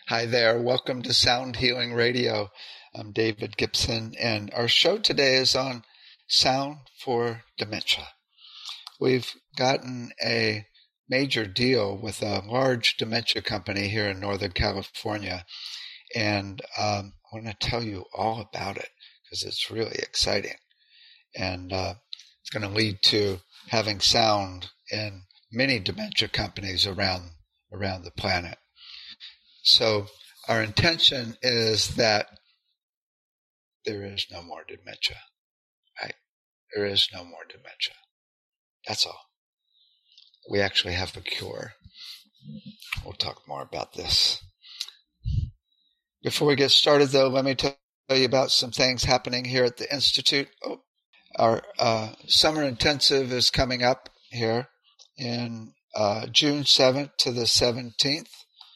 Hi there. Welcome to Sound Healing Radio. I'm David Gibson, and our show today is on sound for dementia. We've gotten a major deal with a large dementia company here in Northern California, and I want to tell you all about it because it's really exciting. And it's going to lead to having sound in many dementia companies around the planet. So our intention is that there is no more dementia, right? There is no more dementia. That's all. We actually have a cure. We'll talk more about this. Before we get started, though, let me tell you about some things happening here at the Institute. Our summer intensive is coming up here in June 7th to the 17th.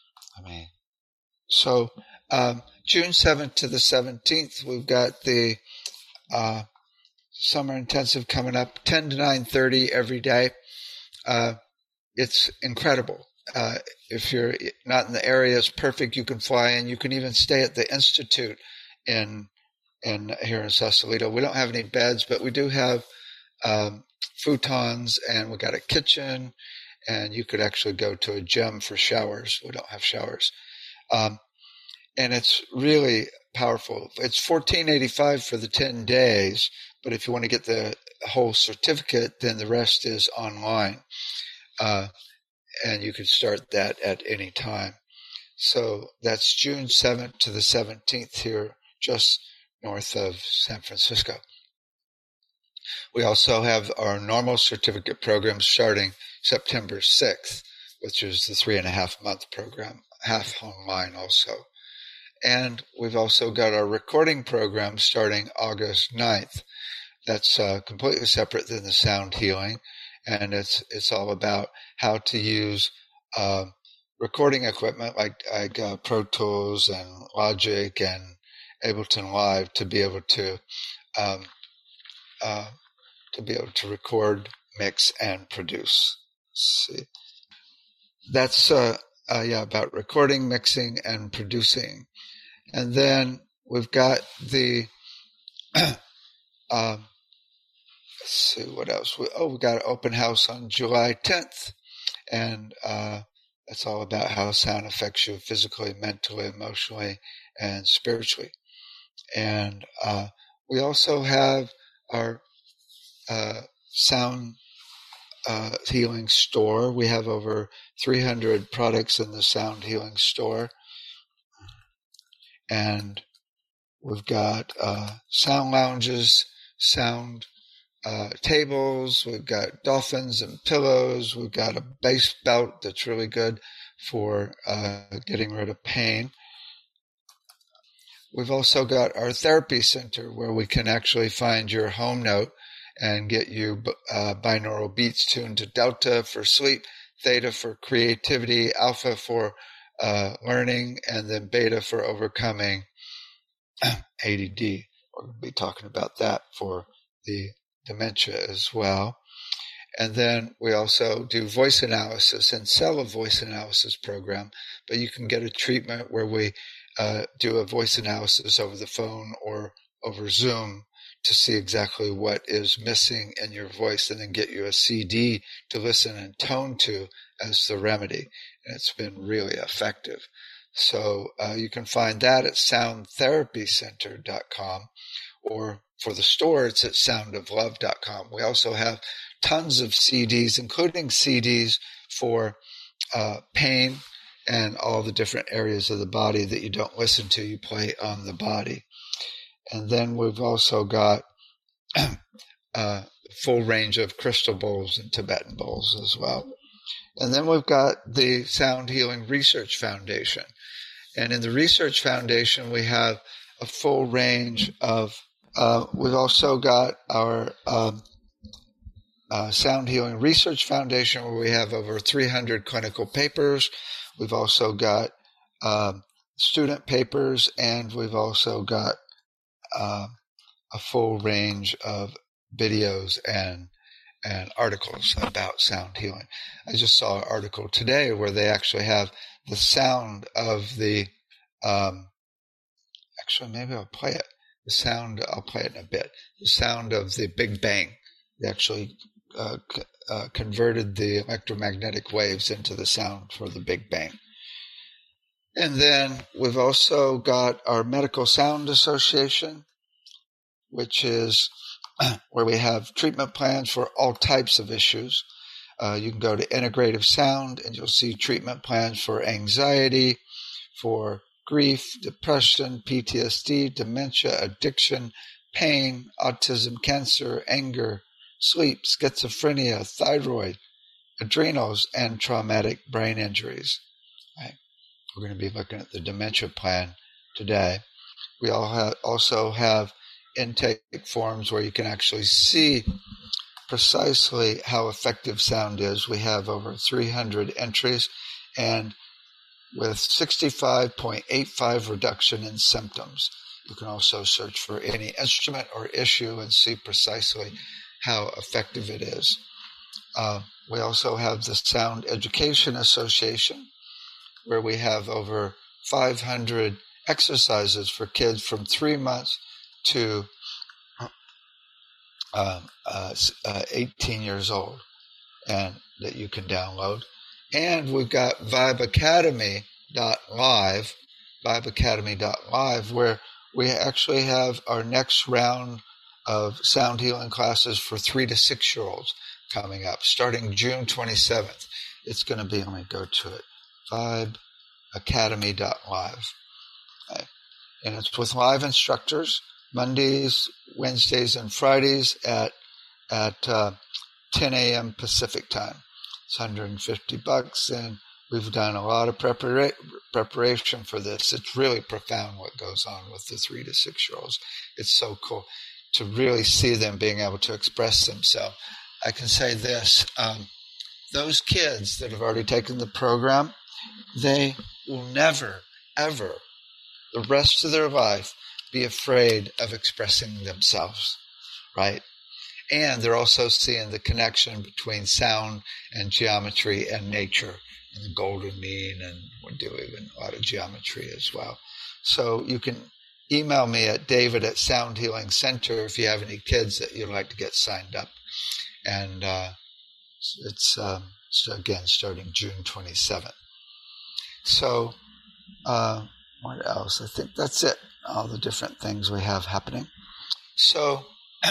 So June 7th to the 17th, we've got the summer intensive coming up, 10 to 9:30 every day. It's incredible. If you're not in the area, it's perfect. You can fly in. You can even stay at the Institute in here in Sausalito. We don't have any beds, but we do have futons, and we got a kitchen, and you could actually go to a gym for showers. We don't have showers. And it's really powerful. It's $14.85 for the 10 days, but if you want to get the whole certificate, then the rest is online. And you can start that at any time. So that's June 7th to the 17th here, just north of San Francisco. We also have our normal certificate program starting September 6th, which is the 3.5-month program, half online also. And we've also got our recording program starting August 9th. That's completely separate than the sound healing, and it's all about how to use recording equipment like Pro Tools and Logic and Ableton Live to be able to record, mix, and produce. Let's see. That's about recording, mixing, and producing. And then we've got the let's see what else. We've got an open house on July 10th, and that's all about how sound affects you physically, mentally, emotionally, and spiritually. And we also have our sound healing store. We have over 300 products in the sound healing store. And we've got sound lounges, sound tables. We've got dolphins and pillows. We've got a bass belt that's really good for getting rid of pain. We've also got our therapy center where we can actually find your home note and get you binaural beats tuned to delta for sleep, theta for creativity, alpha for learning, and then beta for overcoming ADD. We're going to be talking about that for the dementia as well. And then we also do voice analysis and sell a voice analysis program, but you can get a treatment where we do a voice analysis over the phone or over Zoom to see exactly what is missing in your voice and then get you a CD to listen and tone to as the remedy. And it's been really effective. So you can find that at soundtherapycenter.com, or for the store, it's at soundoflove.com. We also have tons of CDs, including CDs for pain and all the different areas of the body that you don't listen to, you play on the body. And then we've also got a full range of crystal bowls and Tibetan bowls as well. And then we've got the Sound Healing Research Foundation. And in the Research Foundation, we have a full range of, we've also got our Sound Healing Research Foundation, where we have over 300 clinical papers. We've also got student papers, and we've also got a full range of videos and articles about sound healing. I just saw an article today where they actually have the sound of the Actually, maybe I'll play it. I'll play it in a bit. The sound of the Big Bang. They actually converted the electromagnetic waves into the sound for the Big Bang. And then we've also got our Medical Sound Association, which is where we have treatment plans for all types of issues. You can go to Integrative Sound and you'll see treatment plans for anxiety, for grief, depression, PTSD, dementia, addiction, pain, autism, cancer, anger, sleep, schizophrenia, thyroid, adrenals, and traumatic brain injuries. Right? We're going to be looking at the dementia plan today. We also have intake forms where you can actually see precisely how effective sound is. We have over 300 entries, and with 65.85 reduction in symptoms. You can also search for any instrument or issue and see precisely how effective it is. We also have the Sound Education Association, where we have over 500 exercises for kids from 3 months to 18 years old, and that you can download. And we've got vibeacademy.live, where we actually have our next round of sound healing classes for 3 to 6 year olds coming up, starting June 27th. It's going to be, let me go to it, vibeacademy.live. Okay. And it's with live instructors, Mondays, Wednesdays, and Fridays at 10 a.m. Pacific time. It's $150, and we've done a lot of preparation for this. It's really profound what goes on with the 3 to 6 year olds. It's so cool to really see them being able to express themselves. I can say this, those kids that have already taken the program, they will never, ever, the rest of their life, be afraid of expressing themselves, right? And they're also seeing the connection between sound and geometry and nature, and the golden mean, and we're doing a lot of geometry as well. So you can email me at David@Sound Healing Center if you have any kids that you'd like to get signed up. And it's again starting June 27th. So what else? I think that's it. All the different things we have happening. So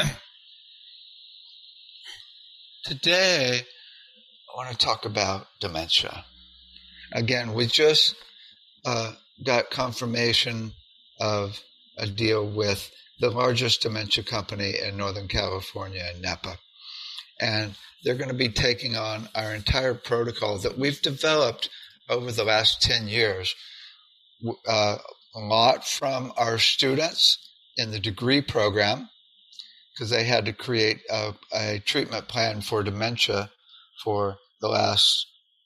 today I want to talk about dementia. Again, we just got confirmation of a deal with the largest dementia company in Northern California, in Napa. And they're going to be taking on our entire protocol that we've developed over the last 10 years. A lot from our students in the degree program, because they had to create a treatment plan for dementia for the last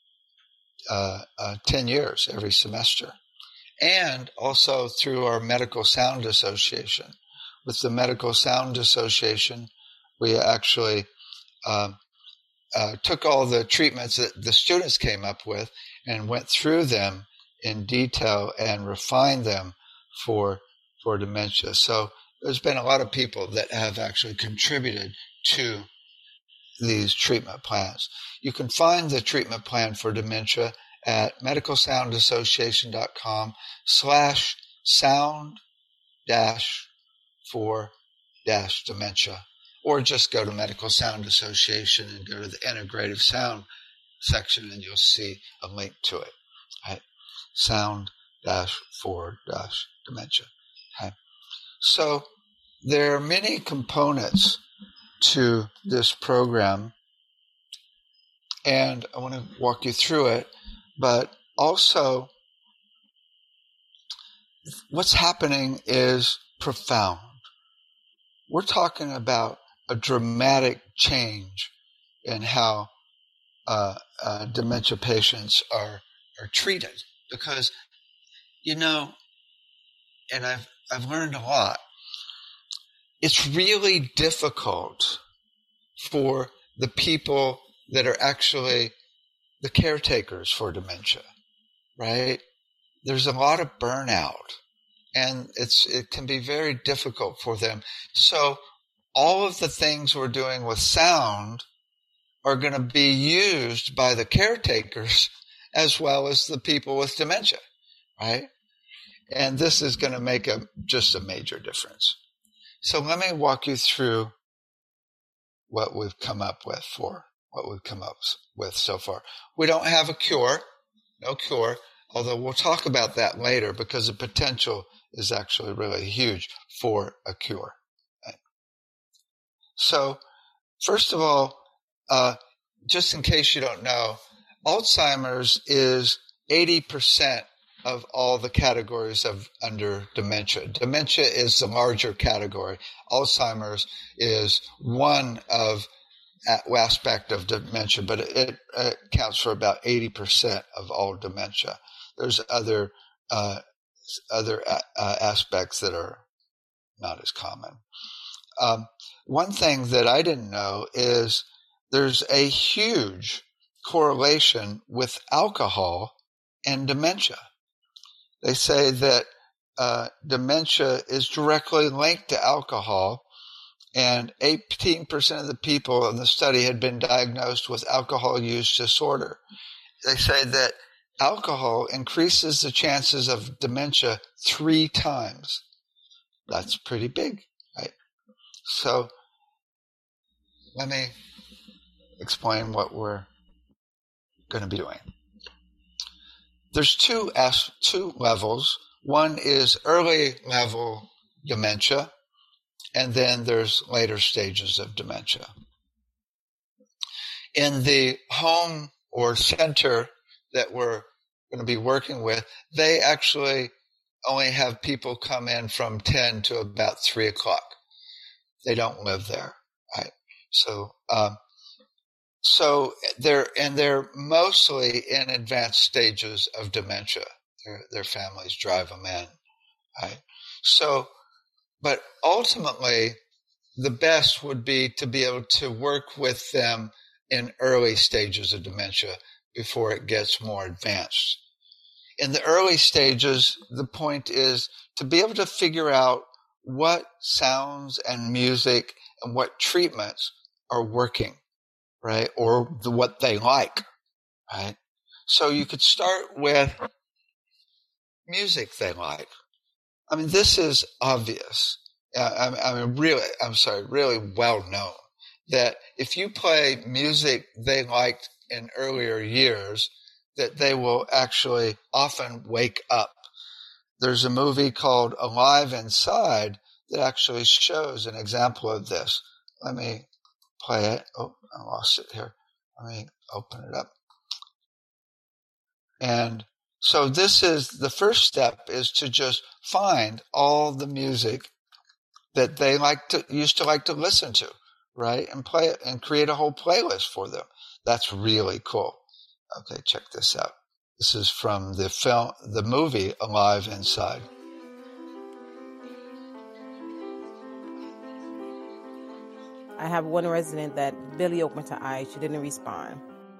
10 years, every semester. And also through our Medical Sound Association. With the Medical Sound Association, we actually took all the treatments that the students came up with and went through them in detail and refined them for dementia. So there's been a lot of people that have actually contributed to these treatment plans. You can find the treatment plan for dementia at medicalsound-for-dementia, or just go to Medical Sound Association and go to the Integrative Sound section, and you'll see a link to it. Right? Sound-for-dementia. Okay? So there are many components to this program, and I want to walk you through it, but also what's happening is profound. We're talking about a dramatic change in how dementia patients are treated, because, and I've learned a lot. It's really difficult for the people that are actually the caretakers for dementia, right? there's a lot of burnout, and it can be very difficult for them. So all of the things we're doing with sound are going to be used by the caretakers as well as the people with dementia, right? And this is going to make just a major difference. So let me walk you through what we've come up with so far. We don't have a cure, no cure, although we'll talk about that later because the potential is actually really huge for a cure. Right? So, first of all, just in case you don't know, Alzheimer's is 80% of all the categories under dementia. Dementia is the larger category. Alzheimer's is one aspect of dementia, but it accounts for about 80% of all dementia. There's other aspects that are not as common. One thing that I didn't know is there's a huge correlation with alcohol and dementia. They say that dementia is directly linked to alcohol, and 18% of the people in the study had been diagnosed with alcohol use disorder. They say that alcohol increases the chances of dementia 3 times. That's pretty big, right? So let me explain what we're going to be doing. There's two levels. One is early level dementia, and then there's later stages of dementia. In the home or center that we're going to be working with, they actually only have people come in from 10 to about 3 o'clock. They don't live there, right? So they're mostly in advanced stages of dementia. Their families drive them in, right? So, but ultimately, the best would be to be able to work with them in early stages of dementia before it gets more advanced. In the early stages, the point is to be able to figure out what sounds and music and what treatments are working, right? Or what they like, right? So you could start with music they like. I mean, this is obvious. Really well known that if you play music they liked in earlier years, that they will actually often wake up. There's a movie called Alive Inside that actually shows an example of this. Let me play it. Oh, I lost it here. Let me open it up. And so this is the first step, is to just find all the music that they used to like to listen to, right? And play it and create a whole playlist for them. That's really cool. Okay, check this out. This is from the movie Alive Inside. I have one resident that barely opened her eyes. She didn't respond.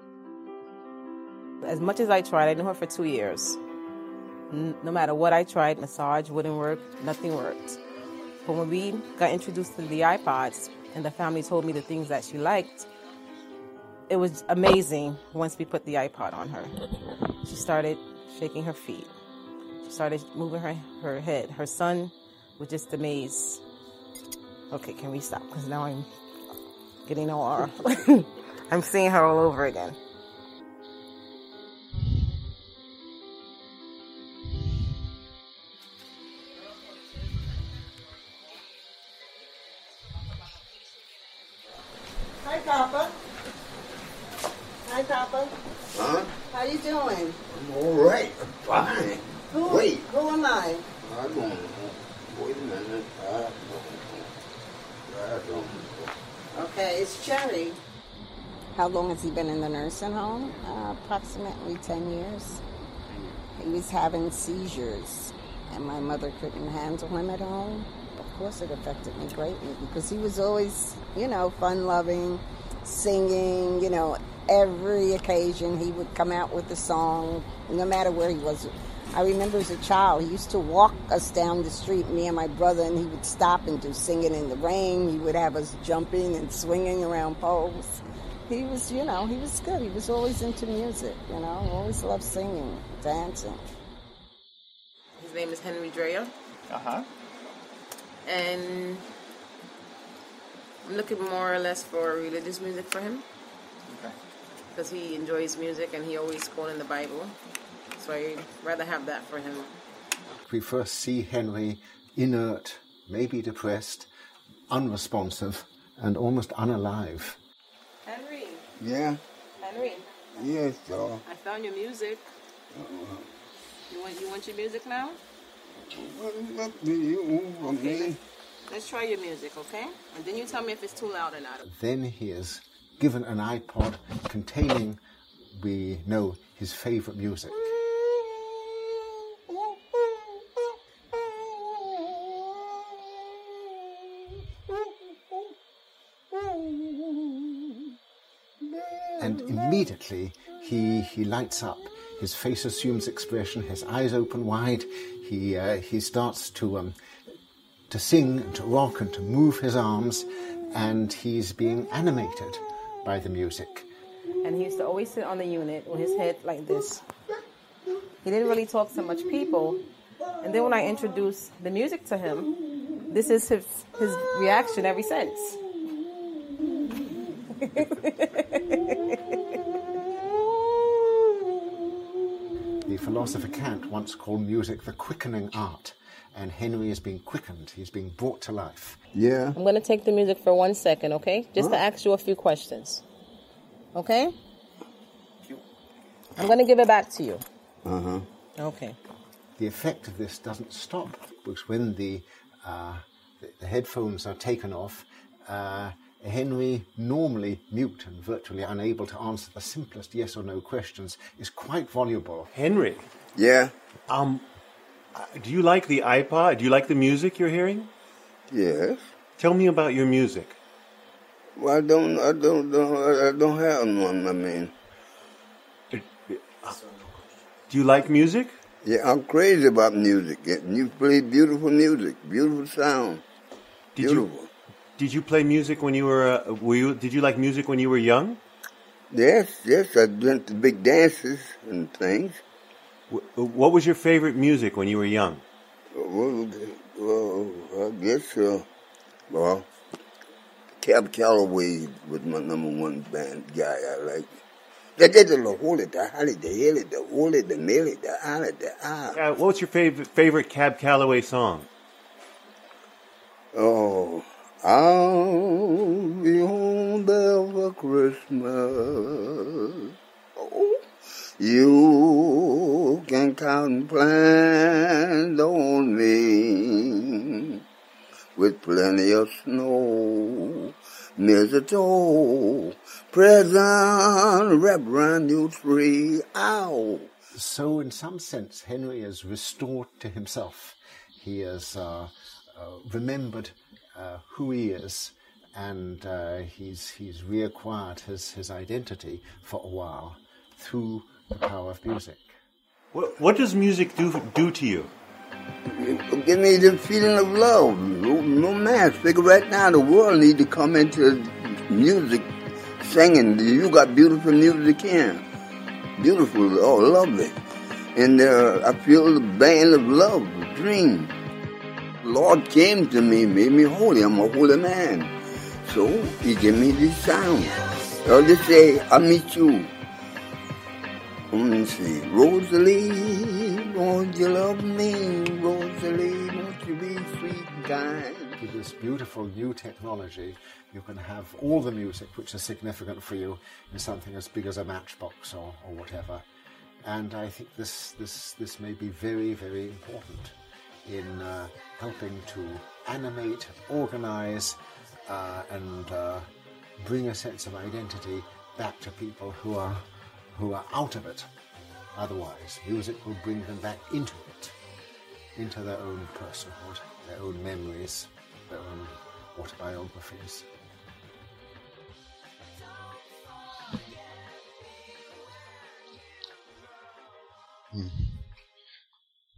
As much as I tried, I knew her for 2 years. No matter what I tried, massage wouldn't work, nothing worked. But when we got introduced to the iPods and the family told me the things that she liked, it was amazing once we put the iPod on her. She started shaking her feet. She started moving her head. Her son was just amazed. Okay, can we stop? Because now I'm getting all I'm seeing her all over again. Hi, Papa. Hi, Papa. Huh? How you doing? I'm all right. I'm fine. Wait. Who am I? I don't know. Wait a minute. I don't know. Okay, it's Cherry. How long has he been in the nursing home? Approximately 10 years. He was having seizures, and my mother couldn't handle him at home. Of course, it affected me greatly because he was always, fun-loving, singing, every occasion he would come out with a song, no matter where he was. I remember as a child, he used to walk us down the street, me and my brother, and he would stop and do Singing in the Rain. He would have us jumping and swinging around poles. He was, he was good. He was always into music, always loved singing, dancing. His name is Henry Dreyer. Uh-huh. And I'm looking more or less for religious music for him. Okay. Because he enjoys music and he always quoting the Bible. So I'd rather have that for him. We first see Henry inert, maybe depressed, unresponsive, and almost unalive. Henry. Yeah. Henry. Yes, sir. I found your music. You want your music now? What do you want me? Let's try your music, okay? And then you tell me if it's too loud or not. Then he is given an iPod containing, we know, his favorite music. And immediately he lights up. His face assumes expression. His eyes open wide. He starts to sing and to rock and to move his arms, and he's being animated by the music. And he used to always sit on the unit with his head like this. He didn't really talk to much people. And then when I introduced the music to him, this is his reaction ever since. The philosopher Kant once called music the quickening art, and Henry is being quickened. He's being brought to life. Yeah. I'm going to take the music for 1 second, okay? Just to ask you a few questions. Okay? I'm going to give it back to you. Uh-huh. Okay. The effect of this doesn't stop, because when the headphones are taken off, Henry, normally mute and virtually unable to answer the simplest yes or no questions, is quite voluble. Henry, Yeah. do you like the iPod? Do you like the music you're hearing? Yes. Tell me about your music. Well, I don't have one, I mean. Do you like music? Yeah, I'm crazy about music. You play beautiful music, beautiful sound. Beautiful. Did you play music when you were? Did you like music when you were young? Yes, I went to big dances and things. What was your favorite music when you were young? Well, I guess, Cab Calloway was my number one band guy I like. What What's your favorite Cab Calloway song? Oh, I'll be home there for Christmas. Oh, you can count and plan on me with plenty of snow, mistletoe, present wrapped around your tree. Ow! So in some sense, Henry is restored to himself. He has remembered who he is, and he's reacquired his identity for a while through the power of music. What does music do to you? It give me the feeling of love, romance. Figure right now the world need to come into music, singing. You got beautiful music here. Beautiful, oh, lovely. And I feel the band of love, the dream. The Lord came to me, made me holy. I'm a holy man. So he gave me this sound. I'll just say, I meet you. Let me see. Rosalie, won't you love me? Rosalie, won't you be sweet and kind? With this beautiful new technology, you can have all the music which is significant for you in something as big as a matchbox or whatever. And I think this may be very, very important in helping to animate, organize, and bring a sense of identity back to people who are out of it. Otherwise, music will bring them back into it, into their own personhood, their own memories, their own autobiographies.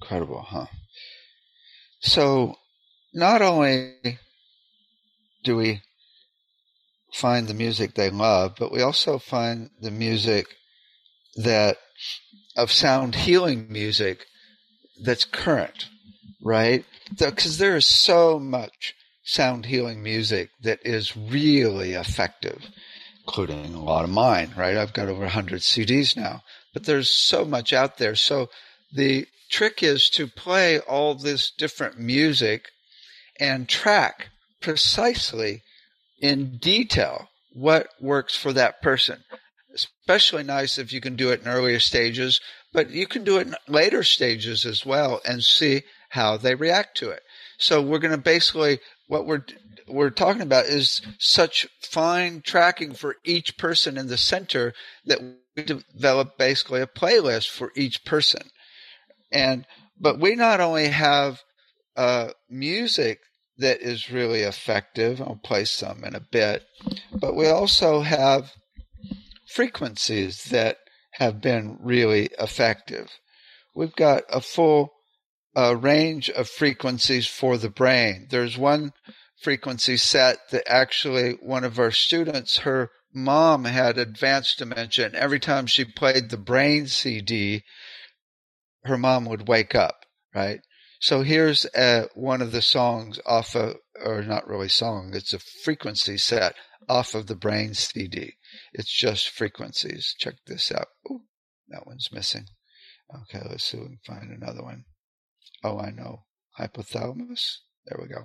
Incredible, huh? So not only do we find the music they love, but we also find the music that of sound healing music that's current, right? Because there is so much sound healing music that is really effective, including a lot of mine, right? I've got over 100 CDs now, but there's so much out there. So the trick is to play all this different music and track precisely in detail what works for that person. Especially nice if you can do it in earlier stages, but you can do it in later stages as well and see how they react to it. So we're going to basically, what we're talking about is such fine tracking for each person in the center that we develop basically a playlist for each person. But we not only have music that is really effective, I'll play some in a bit, but we also have frequencies that have been really effective. We've got a full range of frequencies for the brain. There's one frequency set that actually one of our students, her mom had advanced dementia, and every time she played the brain CD, her mom would wake up, right? So here's one of the songs off of, or not really song, it's a frequency set off of the brain CD. It's just frequencies. Check this out. Ooh, that one's missing. Okay, let's see if we can find another one. Oh, I know. Hypothalamus. There we go.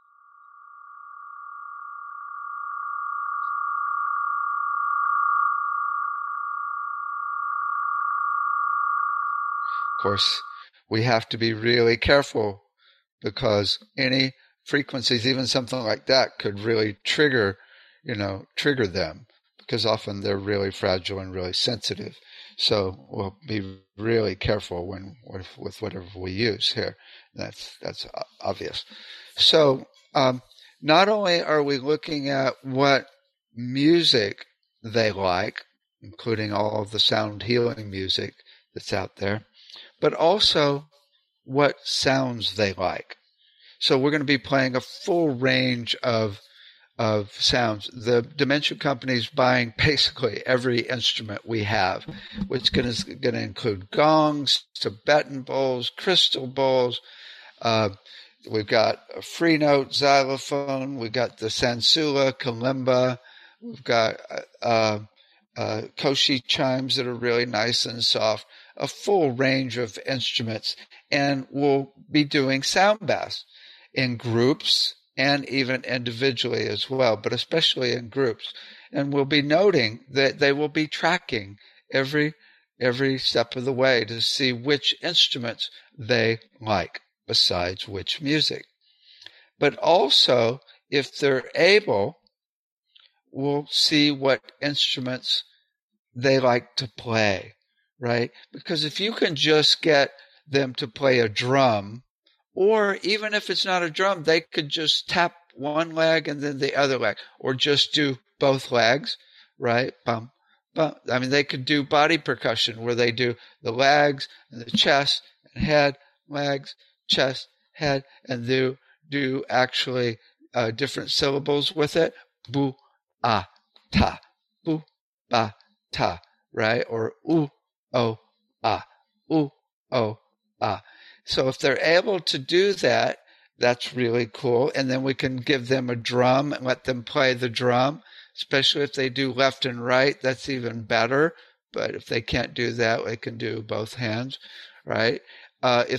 Of course, we have to be really careful because any frequencies, even something like that, could really trigger them, because often they're really fragile and really sensitive. So we'll be really careful with whatever we use here. That's obvious. So not only are we looking at what music they like, including all of the sound healing music that's out there, but also what sounds they like. So we're going to be playing a full range of sounds. The Dementia Company is buying basically every instrument we have, which is going to include gongs, Tibetan bowls, crystal bowls. We've got a free note xylophone. We've got the sansula, kalimba. We've got koshi chimes that are really nice and soft. A full range of instruments, and we'll be doing sound baths in groups and even individually as well, but especially in groups. And we'll be noting that they will be tracking every step of the way to see which instruments they like besides which music. But also, if they're able, we'll see what instruments they like to play. Right? Because if you can just get them to play a drum, or even if it's not a drum, they could just tap one leg and then the other leg, or just do both legs, right? Bum, bum. I mean, they could do body percussion where they do the legs and the chest and head, legs, chest, head, and do actually different syllables with it. Bu, ah, ta, bu, ba, ta, right? Or ooh, oh, ah, ooh, oh, ah. So if they're able to do that, that's really cool. And then we can give them a drum and let them play the drum, especially if they do left and right. That's even better. But if they can't do that, they can do both hands, right? If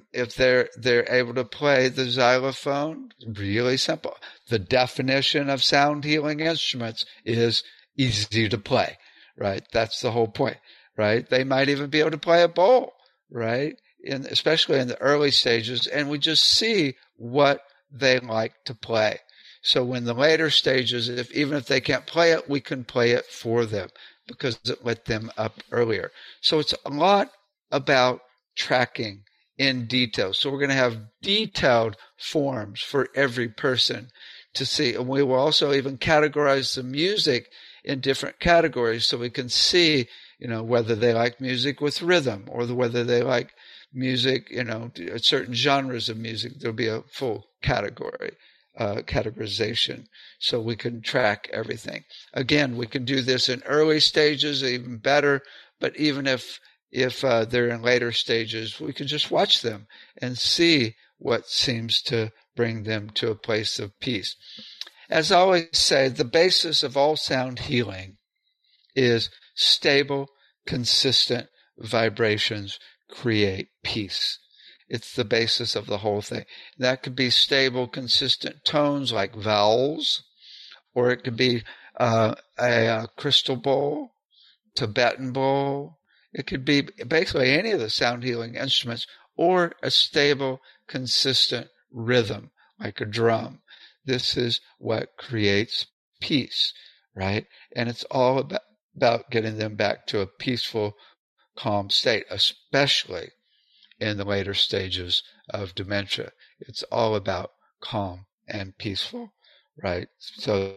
they're able to play the xylophone, really simple. The definition of sound healing instruments is easy to play, right? That's the whole point. Right? They might even be able to play a bowl, right? Especially in the early stages, and we just see what they like to play. So in the later stages, even if they can't play it, we can play it for them because it lit them up earlier. So it's a lot about tracking in detail. So we're going to have detailed forms for every person to see. And we will also even categorize the music in different categories so we can see whether they like music with rhythm or whether they like music, certain genres of music, there'll be a full categorization, so we can track everything. Again, we can do this in early stages, even better, but even if they're in later stages, we can just watch them and see what seems to bring them to a place of peace. As I always say, the basis of all sound healing is stable, consistent vibrations create peace. It's the basis of the whole thing. That could be stable, consistent tones like vowels, or it could be a crystal bowl, Tibetan bowl. It could be basically any of the sound healing instruments, or a stable, consistent rhythm like a drum. This is what creates peace, right? And it's all about getting them back to a peaceful, calm state, especially in the later stages of dementia. It's all about calm and peaceful, right? So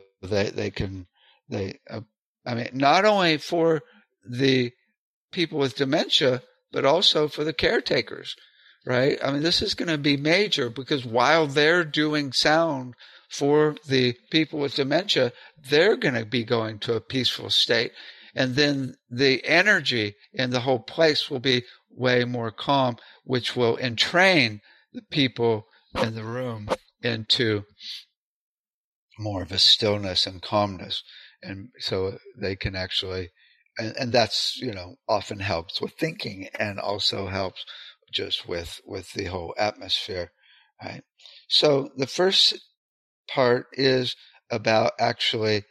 not only for the people with dementia, but also for the caretakers, right? I mean, this is going to be major, because while they're doing sound for the people with dementia, they're going to be going to a peaceful state. And then the energy in the whole place will be way more calm, which will entrain the people in the room into more of a stillness and calmness. And so they can actually, and that's, often helps with thinking, and also helps just with the whole atmosphere, right? So the first part is about actually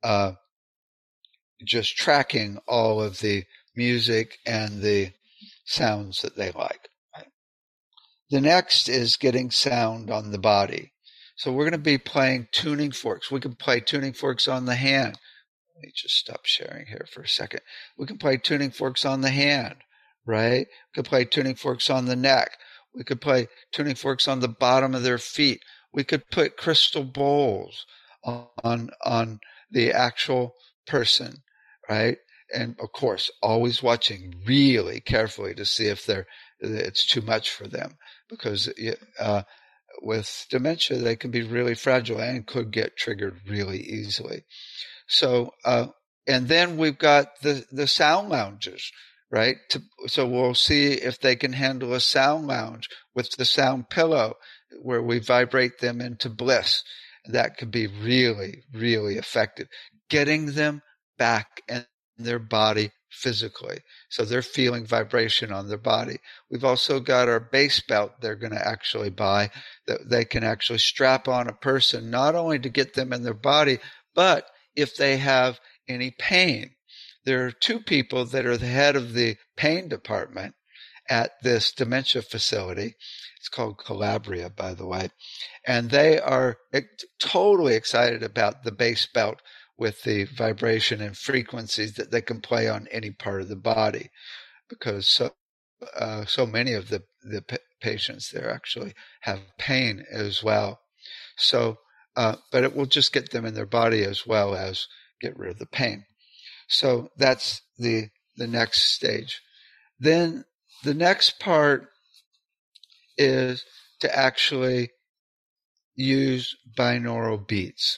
just tracking all of the music and the sounds that they like. Right? The next is getting sound on the body. So we're going to be playing tuning forks. We can play tuning forks on the hand. Let me just stop sharing here for a second. We can play tuning forks on the hand, right? We could play tuning forks on the neck. We could play tuning forks on the bottom of their feet. We could put crystal bowls on the actual person, right? And of course, always watching really carefully to see if it's too much for them, because with dementia, they can be really fragile and could get triggered really easily. So, and then we've got the sound lounges, right? So we'll see if they can handle a sound lounge with the sound pillow, where we vibrate them into bliss. That could be really, really effective. Getting them back in their body physically, so they're feeling vibration on their body. We've also got our bass belt they're going to actually buy, that they can actually strap on a person, not only to get them in their body, but if they have any pain. There are two people that are the head of the pain department at this dementia facility. It's called Calabria, by the way. And they are totally excited about the bass belt with the vibration and frequencies that they can play on any part of the body, because so many of the patients there actually have pain as well. So, but it will just get them in their body as well as get rid of the pain. So that's the next stage. Then the next part is to actually use binaural beats.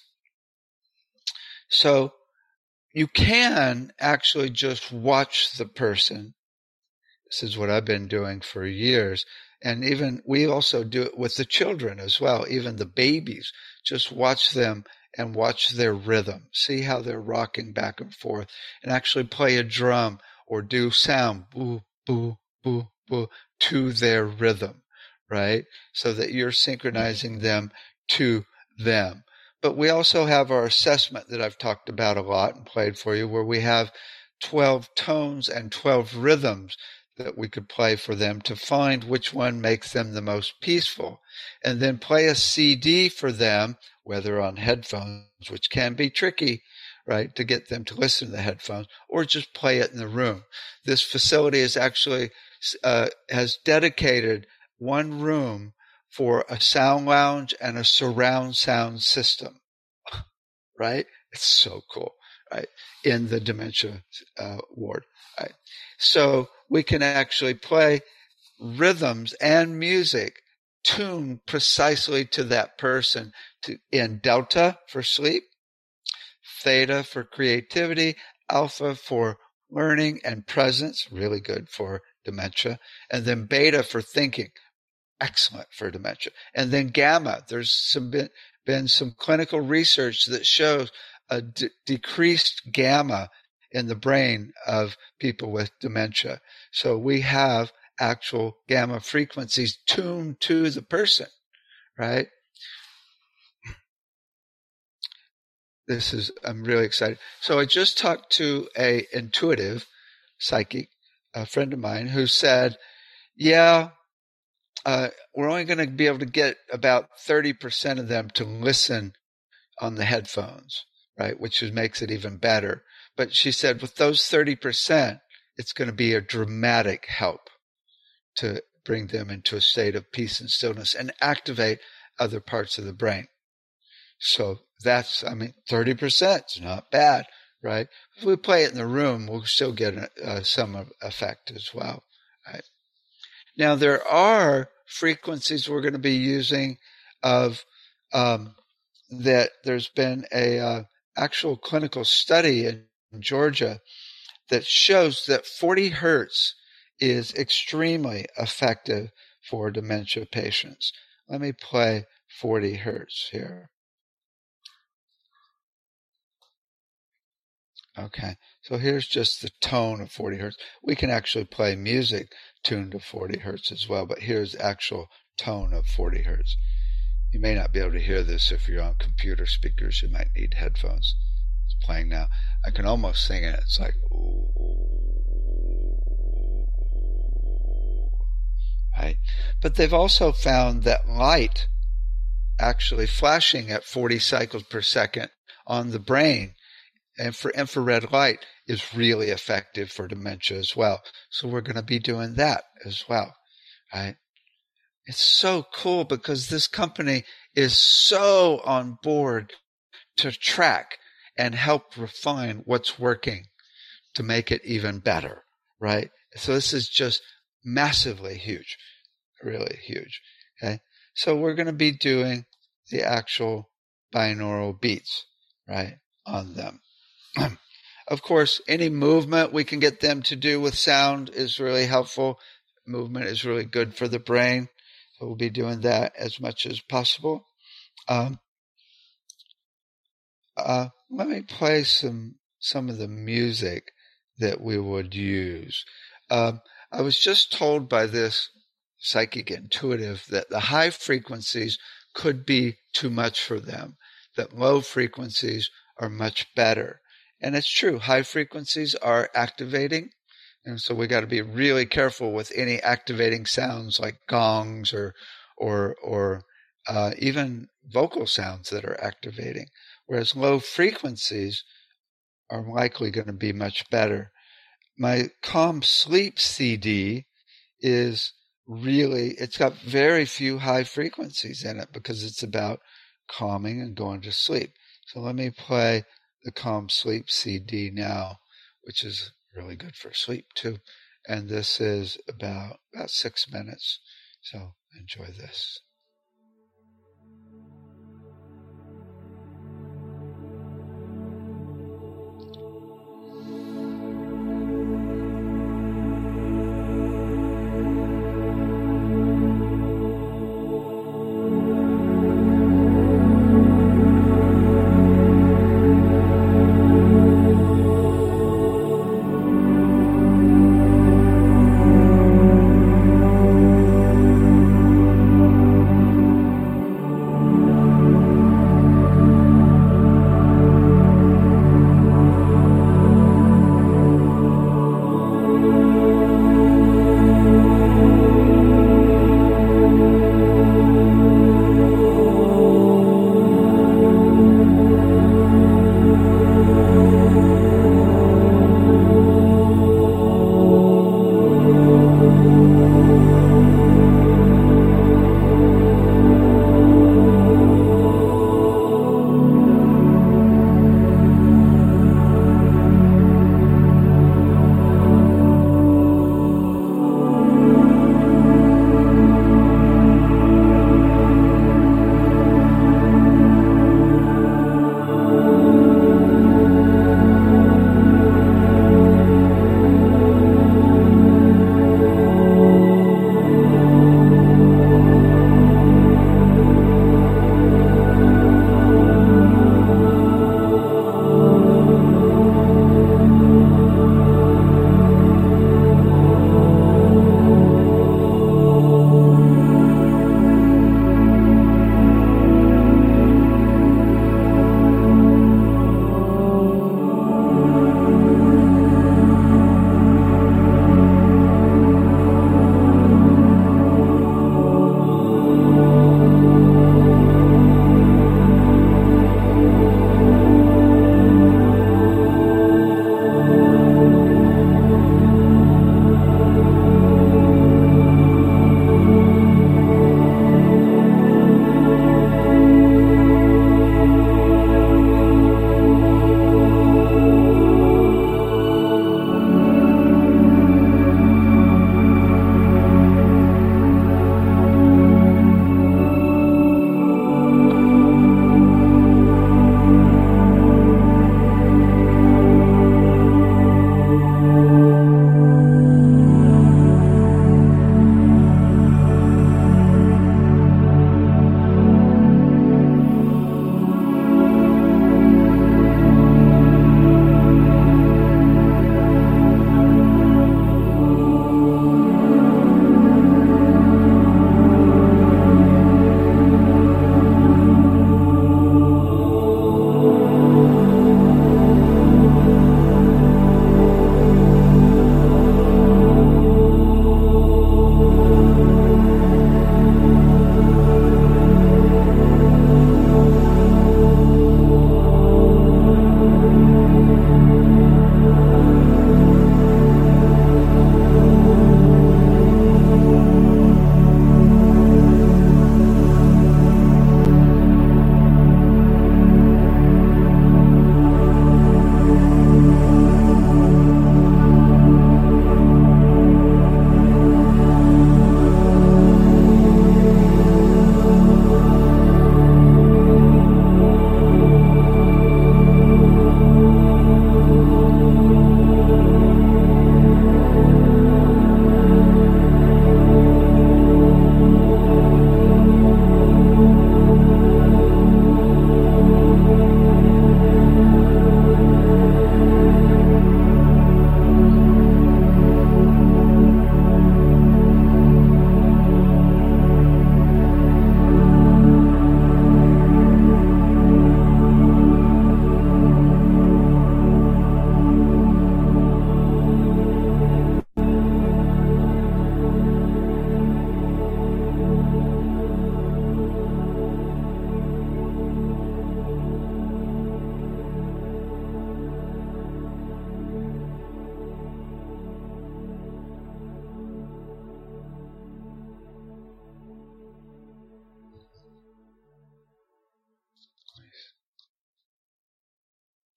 So you can actually just watch the person. This is what I've been doing for years. And even we also do it with the children as well, even the babies. Just watch them and watch their rhythm. See how they're rocking back and forth, and actually play a drum or do sound, boo, boo, boo, boo, to their rhythm, right? So that you're synchronizing them to them. But we also have our assessment that I've talked about a lot and played for you, where we have 12 tones and 12 rhythms that we could play for them to find which one makes them the most peaceful. And then play a CD for them, whether on headphones, which can be tricky, right, to get them to listen to the headphones, or just play it in the room. This facility is actually has dedicated one room for a sound lounge and a surround sound system, right? It's so cool, right? In the dementia ward, right? So we can actually play rhythms and music tuned precisely to that person, in delta for sleep, theta for creativity, alpha for learning and presence, really good for dementia, and then beta for thinking, excellent for dementia. And then gamma, there's been some clinical research that shows a decreased gamma in the brain of people with dementia. So we have actual gamma frequencies tuned to the person, right? I'm really excited. So I just talked to a intuitive psychic, a friend of mine, who said, we're only going to be able to get about 30% of them to listen on the headphones, right? Which makes it even better. But she said with those 30%, it's going to be a dramatic help to bring them into a state of peace and stillness and activate other parts of the brain. So 30% is not bad, right? If we play it in the room, we'll still get some effect as well, right? Now, there are frequencies we're going to be using of that there's been a actual clinical study in Georgia that shows that 40 hertz is extremely effective for dementia patients. Let me play 40 hertz here. Okay, so here's just the tone of 40 hertz. We can actually play music tuned to 40 hertz as well, but here's actual tone of 40 hertz. You may not be able to hear this if you're on computer speakers. You might need headphones. It's playing now. I can almost sing it. It's like, right? But they've also found that light actually flashing at 40 cycles per second on the brain and for infrared light is really effective for dementia as well. So we're going to be doing that as well, right? It's so cool because this company is so on board to track and help refine what's working to make it even better, right? So this is just massively huge, really huge, okay? So we're going to be doing the actual binaural beats, right, on them. Of course, any movement we can get them to do with sound is really helpful. Movement is really good for the brain. So we'll be doing that as much as possible. Let me play some of the music that we would use. I was just told by this psychic intuitive that the high frequencies could be too much for them, that low frequencies are much better. And it's true, high frequencies are activating. And so we got to be really careful with any activating sounds like gongs or even vocal sounds that are activating. Whereas low frequencies are likely going to be much better. My Calm Sleep CD is really, it's got very few high frequencies in it because it's about calming and going to sleep. So let me play the Calm Sleep CD now, which is really good for sleep too. And this is about 6 minutes. So enjoy this.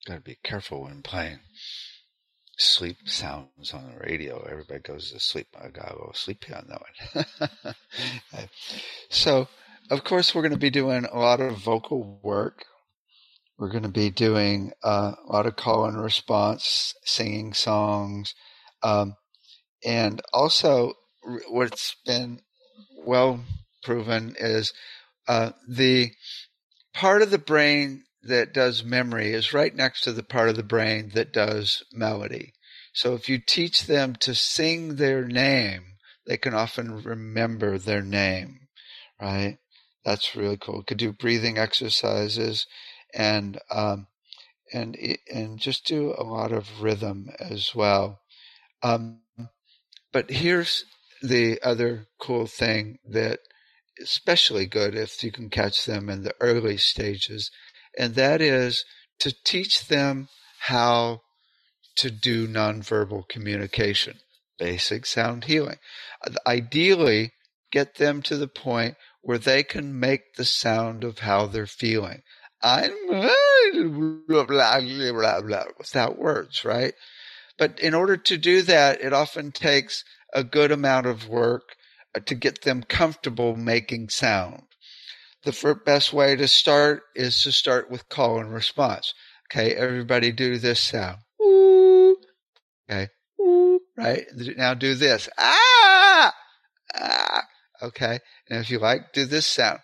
got to be careful when playing sleep sounds on the radio. Everybody goes to sleep. I got to go to sleep on that one. So, of course, we're going to be doing a lot of vocal work. We're going to be doing a lot of call and response, singing songs. And also, what's been well proven is the part of the brain that does memory is right next to the part of the brain that does melody. So if you teach them to sing their name, they can often remember their name, right? That's really cool. You could do breathing exercises and just do a lot of rhythm as well. But here's the other cool thing that is especially good if you can catch them in the early stages, and that is to teach them how to do nonverbal communication, basic sound healing. Ideally, get them to the point where they can make the sound of how they're feeling. I'm blah, blah, blah, blah, without words, right? But in order to do that, it often takes a good amount of work to get them comfortable making sound. The best way to start is to start with call and response. Okay, everybody do this sound. Ooh. Okay, ooh. Right? Now do this. Ah! Ah! Okay, and if you like, do this sound.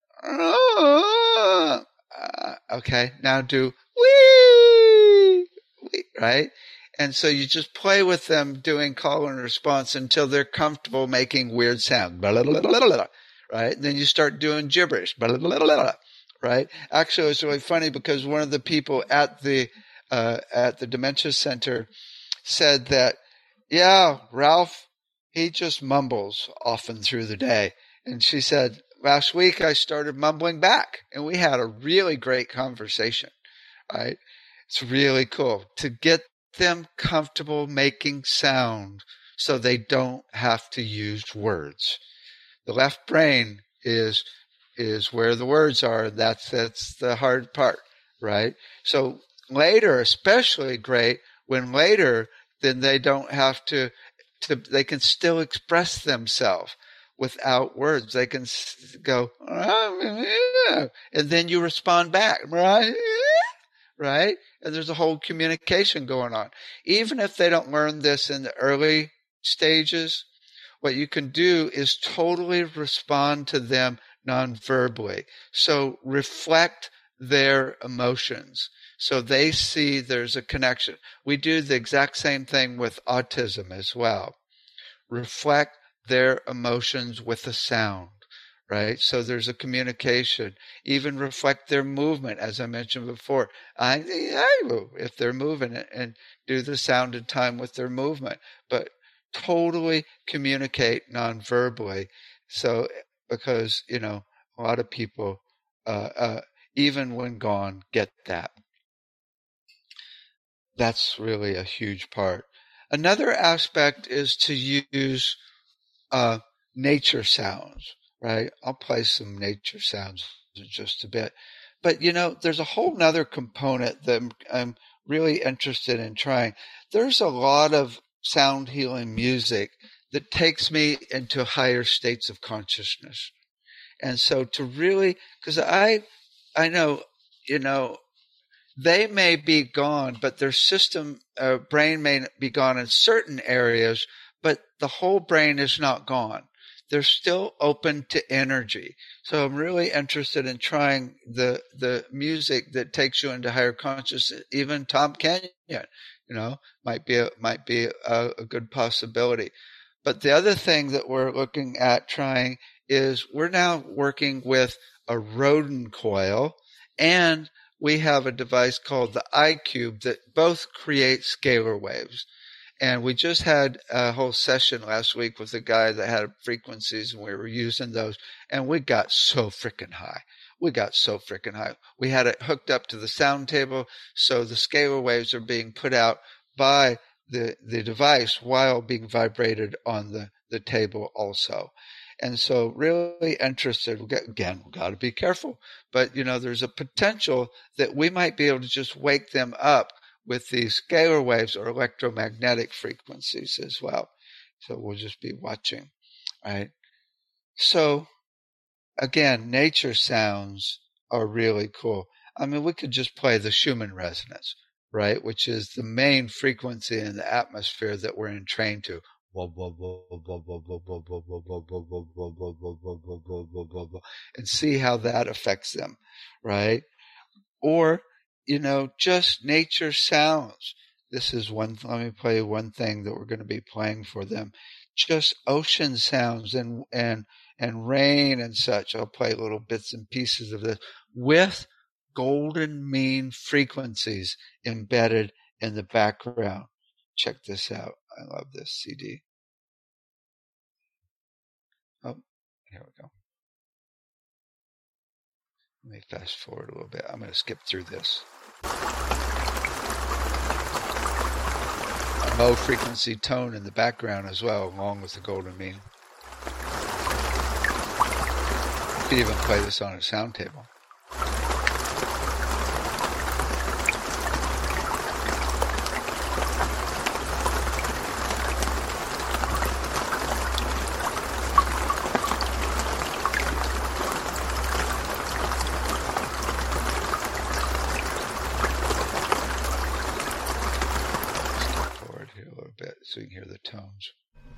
Okay, now do wee! Right? And so you just play with them doing call and response until they're comfortable making weird sounds. Right? And then you start doing gibberish. Right? Actually, it's really funny because one of the people at the Dementia Center said that, yeah, Ralph, he just mumbles often through the day. And she said, last week I started mumbling back, and we had a really great conversation. Right? It's really cool to get them comfortable making sound so they don't have to use words. The left brain is where the words are. That's the hard part, right? So later, especially great when later, then they don't have to they can still express themselves without words. They can go, and then you respond back, right? And there's a whole communication going on. Even if they don't learn this in the early stages, what you can do is totally respond to them non-verbally. So reflect their emotions so they see there's a connection. We do the exact same thing with autism as well. Reflect their emotions with a sound. Right? So there's a communication. Even reflect their movement, as I mentioned before. If they're moving and do the sound in time with their movement. But totally communicate non-verbally. So, because, a lot of people, even when gone, get that. That's really a huge part. Another aspect is to use nature sounds. Right? I'll play some nature sounds in just a bit. But, there's a whole nother component that I'm really interested in trying. There's a lot of sound healing music that takes me into higher states of consciousness. And so to really, because I know, they may be gone, but their brain may be gone in certain areas, but the whole brain is not gone. They're still open to energy. So I'm really interested in trying the music that takes you into higher consciousness. Even Tom Kenyon, might be a good possibility. But the other thing that we're looking at trying is we're now working with a Roden coil, and we have a device called the iCube that both create scalar waves. And we just had a whole session last week with a guy that had frequencies, and we were using those, and we got so freaking high. We had it hooked up to the sound table, so the scalar waves are being put out by the device while being vibrated on the table also. And so really interested, again, we've got to be careful, but there's a potential that we might be able to just wake them up with these scalar waves or electromagnetic frequencies as well. So we'll just be watching, right? So again, nature sounds are really cool. I mean, we could just play the Schumann resonance, right? Which is the main frequency in the atmosphere that we're entrained to. And see how that affects them, right? Or, just nature sounds. This is let me play one thing that we're going to be playing for them. Just ocean sounds and rain and such. I'll play little bits and pieces of this with golden mean frequencies embedded in the background. Check this out. I love this CD. Oh, here we go. Let me fast forward a little bit. I'm going to skip through this. A low frequency tone in the background as well, along with the golden mean. You could even play this on a sound table. So you can hear the tones.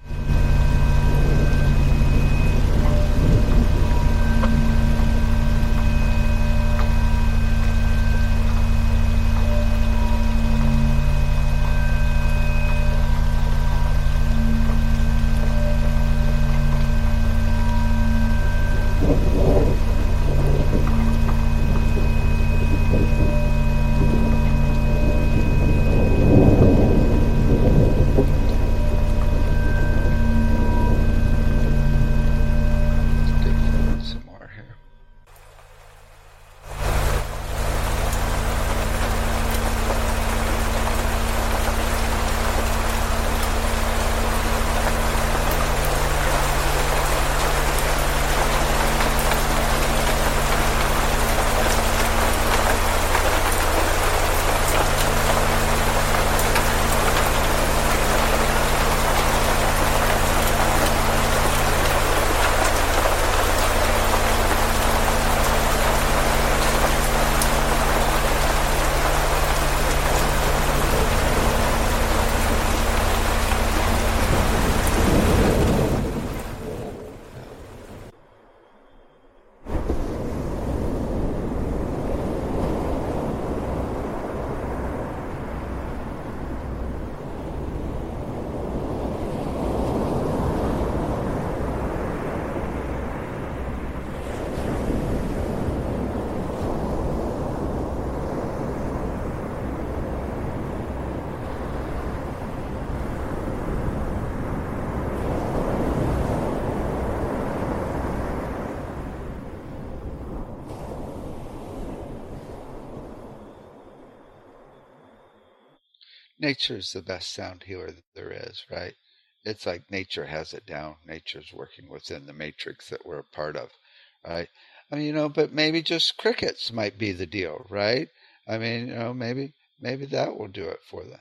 Nature is the best sound healer that there is, right? It's like nature has it down. Nature's working within the matrix that we're a part of, right? I mean, but maybe just crickets might be the deal, right? I mean, maybe that will do it for them,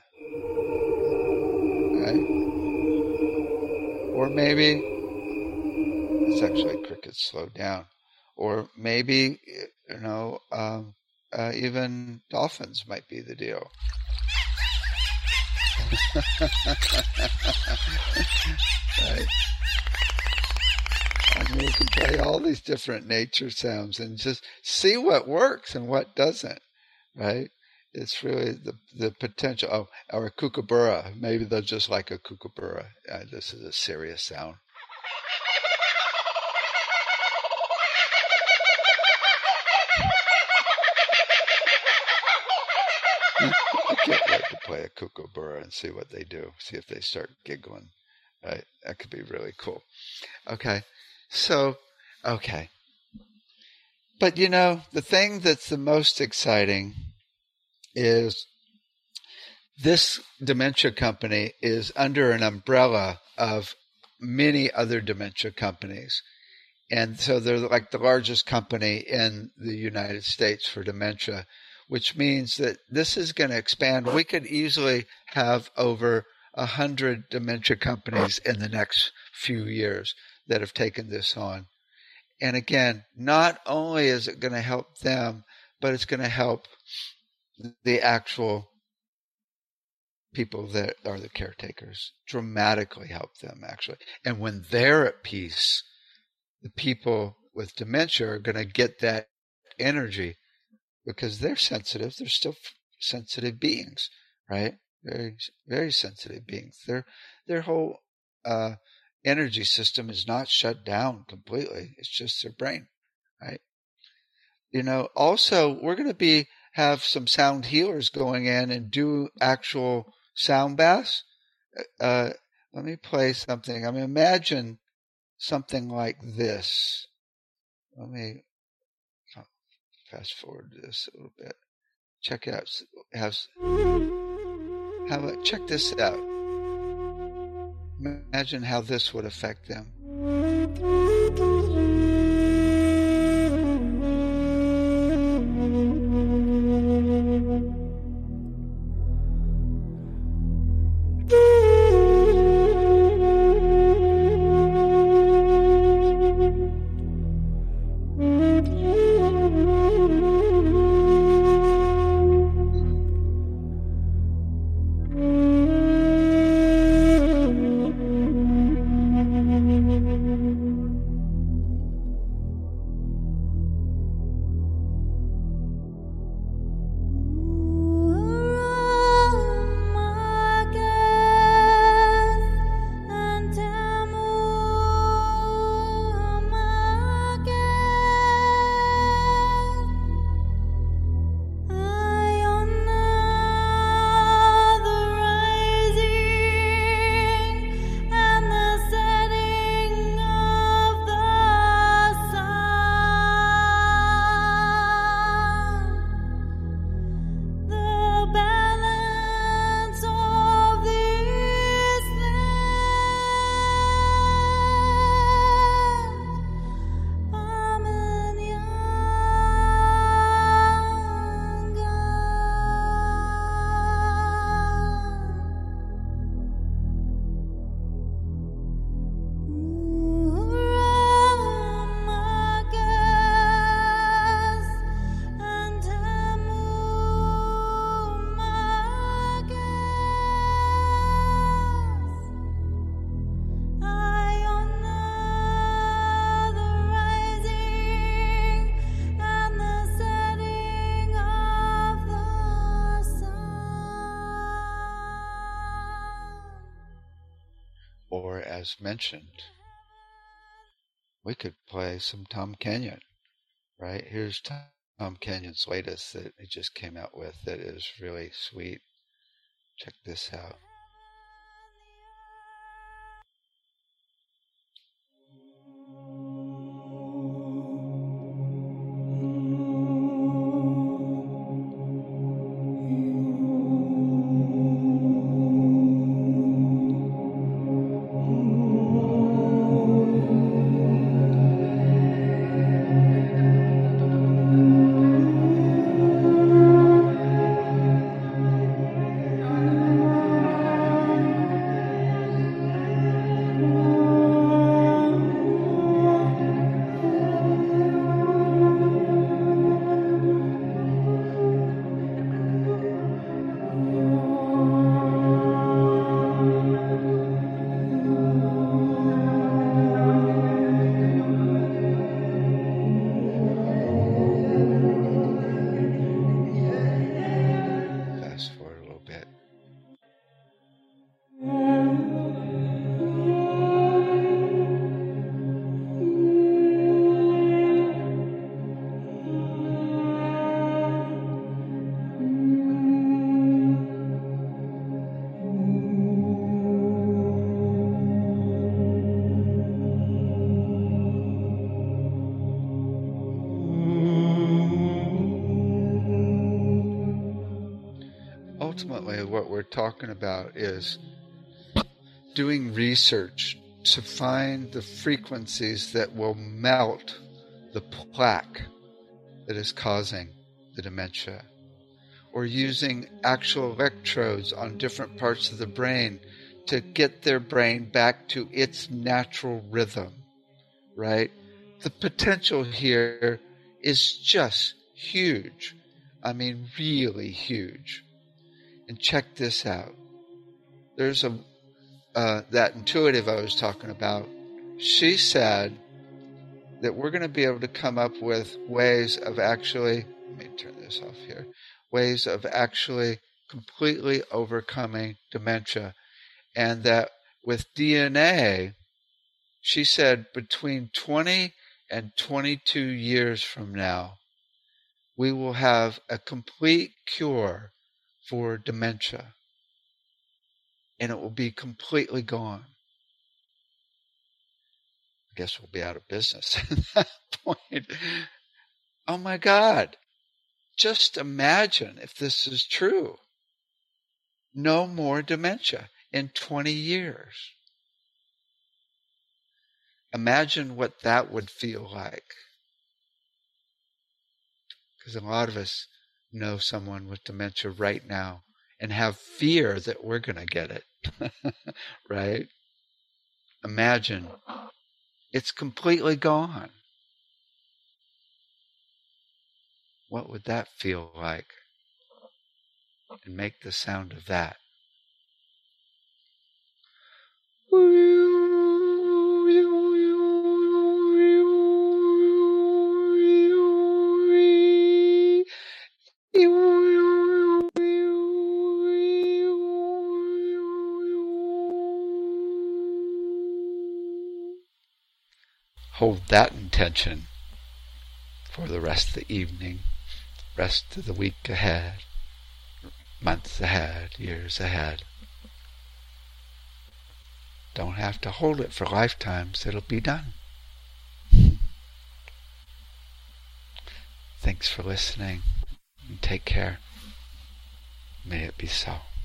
right? Or maybe it's actually crickets slowed down, or maybe even dolphins might be the deal. Right. I mean, you can play all these different nature sounds and just see what works and what doesn't, right? It's really the potential. Oh, or a kookaburra. Maybe they'll just like a kookaburra. This is a serious sound. I can't wait to play a kookaburra and see what they do. See if they start giggling. Right? That could be really cool. Okay. So, okay. But the thing that's the most exciting is this dementia company is under an umbrella of many other dementia companies. And so they're like the largest company in the United States for dementia, which means that this is going to expand. We could easily have over 100 dementia companies in the next few years that have taken this on. And again, not only is it going to help them, but it's going to help the actual people that are the caretakers, dramatically help them, actually. And when they're at peace, the people with dementia are going to get that energy because they're sensitive. They're still sensitive beings, right? Very, very sensitive beings. Their whole energy system is not shut down completely. It's just their brain, right? Also, we're going to have some sound healers going in and do actual sound baths. Let me play something. I mean, imagine something like this. Let me fast forward this a little bit. Check it out. Check this out. Imagine how this would affect them. Or, as mentioned, we could play some Tom Kenyon, right? Here's Tom Kenyon's latest that he just came out with that is really sweet. Check this out. Ultimately, what we're talking about is doing research to find the frequencies that will melt the plaque that is causing the dementia, or using actual electrodes on different parts of the brain to get their brain back to its natural rhythm, right? The potential here is just huge. I mean, really huge. And check this out. There's that intuitive I was talking about. She said that we're going to be able to come up with ways of actually, let me turn this off here, ways of actually completely overcoming dementia. And that with DNA, she said between 20 and 22 years from now, we will have a complete cure for dementia. And it will be completely gone. I guess we'll be out of business at that point. Oh my God. Just imagine if this is true. No more dementia in 20 years. Imagine what that would feel like. Because a lot of us know someone with dementia right now and have fear that we're going to get it. Right? Imagine it's completely gone. What would that feel like? And make the sound of that. Hold that intention for the rest of the evening, rest of the week ahead, months ahead, years ahead. Don't have to hold it for lifetimes. It'll be done. Thanks for listening, and take care. May it be so.